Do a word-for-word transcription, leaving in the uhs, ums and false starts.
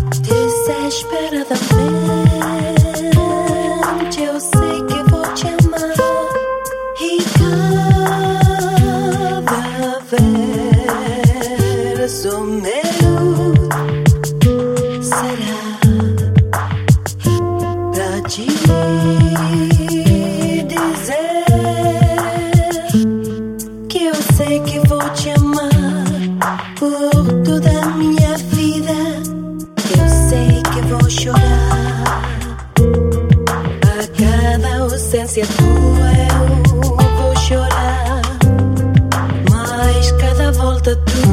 Desesperadamente eu sei que vou te amar e cada verso meu será pra te dizer que eu sei que vou te amar por toda a minha vida. Eu sei que vou chorar a cada ausência tua. Eu vou chorar, mas cada volta tua